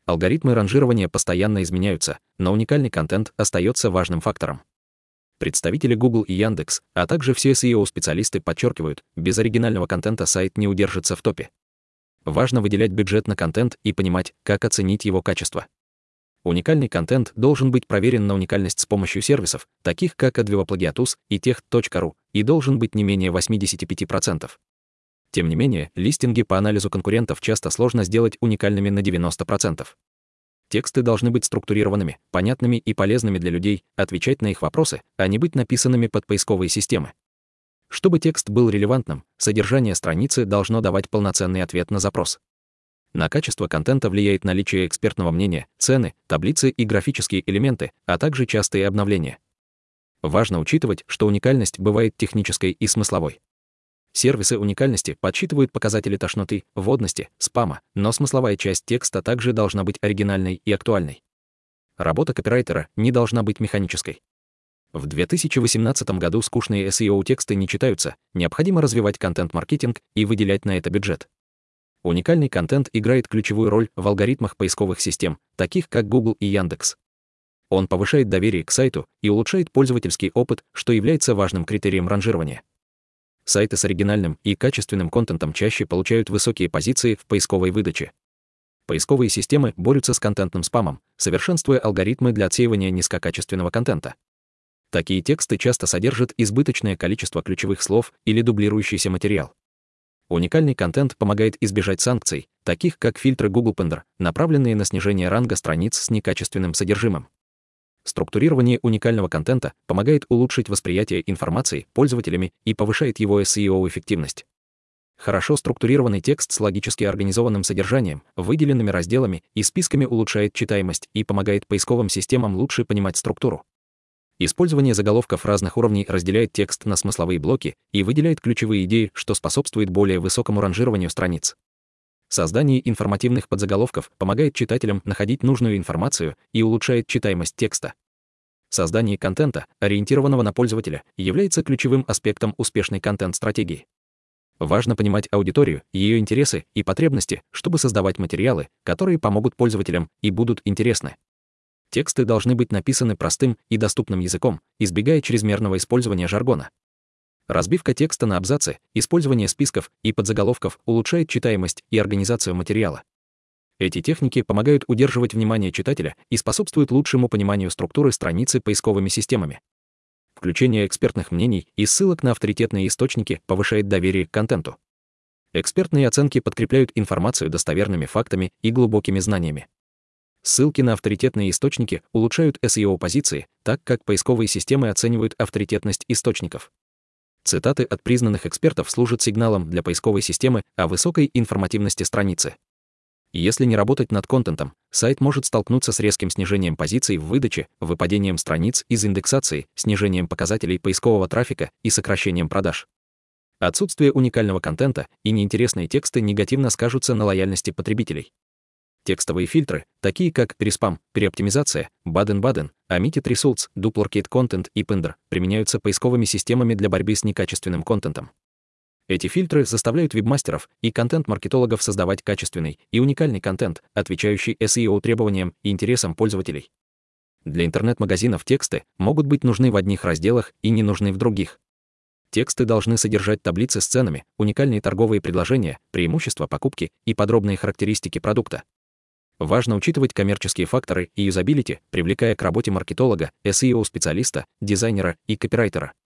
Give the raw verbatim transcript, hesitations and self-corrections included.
Алгоритмы ранжирования постоянно изменяются, но уникальный контент остается важным фактором. Представители Google и Яндекс, а также все эс и о-специалисты подчеркивают, без оригинального контента сайт не удержится в топе. Важно выделять бюджет на контент и понимать, как оценить его качество. Уникальный контент должен быть проверен на уникальность с помощью сервисов, таких как Adweaplagiatus и тех точка ру, и должен быть не менее восемьдесят пять процентов. Тем не менее, листинги по анализу конкурентов часто сложно сделать уникальными на девяносто процентов. Тексты должны быть структурированными, понятными и полезными для людей, отвечать на их вопросы, а не быть написанными под поисковые системы. Чтобы текст был релевантным, содержание страницы должно давать полноценный ответ на запрос. На качество контента влияет наличие экспертного мнения, цены, таблицы и графические элементы, а также частые обновления. Важно учитывать, что уникальность бывает технической и смысловой. Сервисы уникальности подсчитывают показатели тошноты, вводности, спама, но смысловая часть текста также должна быть оригинальной и актуальной. Работа копирайтера не должна быть механической. В две тысячи восемнадцатом году скучные эс и о-тексты не читаются, необходимо развивать контент-маркетинг и выделять на это бюджет. Уникальный контент играет ключевую роль в алгоритмах поисковых систем, таких как Google и Яндекс. Он повышает доверие к сайту и улучшает пользовательский опыт, что является важным критерием ранжирования. Сайты с оригинальным и качественным контентом чаще получают высокие позиции в поисковой выдаче. Поисковые системы борются с контентным спамом, совершенствуя алгоритмы для отсеивания низкокачественного контента. Такие тексты часто содержат избыточное количество ключевых слов или дублирующийся материал. Уникальный контент помогает избежать санкций, таких как фильтры Google Pender, направленные на снижение ранга страниц с некачественным содержимым. Структурирование уникального контента помогает улучшить восприятие информации пользователями и повышает его эс и о-эффективность. Хорошо структурированный текст с логически организованным содержанием, выделенными разделами и списками улучшает читаемость и помогает поисковым системам лучше понимать структуру. Использование заголовков разных уровней разделяет текст на смысловые блоки и выделяет ключевые идеи, что способствует более высокому ранжированию страниц. Создание информативных подзаголовков помогает читателям находить нужную информацию и улучшает читаемость текста. Создание контента, ориентированного на пользователя, является ключевым аспектом успешной контент-стратегии. Важно понимать аудиторию, ее интересы и потребности, чтобы создавать материалы, которые помогут пользователям и будут интересны. Тексты должны быть написаны простым и доступным языком, избегая чрезмерного использования жаргона. Разбивка текста на абзацы, использование списков и подзаголовков улучшает читаемость и организацию материала. Эти техники помогают удерживать внимание читателя и способствуют лучшему пониманию структуры страницы поисковыми системами. Включение экспертных мнений и ссылок на авторитетные источники повышает доверие к контенту. Экспертные оценки подкрепляют информацию достоверными фактами и глубокими знаниями. Ссылки на авторитетные источники улучшают эс и о-позиции, так как поисковые системы оценивают авторитетность источников. Цитаты от признанных экспертов служат сигналом для поисковой системы о высокой информативности страницы. Если не работать над контентом, сайт может столкнуться с резким снижением позиций в выдаче, выпадением страниц из индексации, снижением показателей поискового трафика и сокращением продаж. Отсутствие уникального контента и неинтересные тексты негативно скажутся на лояльности потребителей. Текстовые фильтры, такие как переспам, переоптимизация, Baden-Baden, Omitted Results, Duplicate Content и Pender, применяются поисковыми системами для борьбы с некачественным контентом. Эти фильтры заставляют вебмастеров и контент-маркетологов создавать качественный и уникальный контент, отвечающий эс и о-требованиям и интересам пользователей. Для интернет-магазинов тексты могут быть нужны в одних разделах и не нужны в других. Тексты должны содержать таблицы с ценами, уникальные торговые предложения, преимущества покупки и подробные характеристики продукта. Важно учитывать коммерческие факторы и юзабилити, привлекая к работе маркетолога, эс и о-специалиста, дизайнера и копирайтера.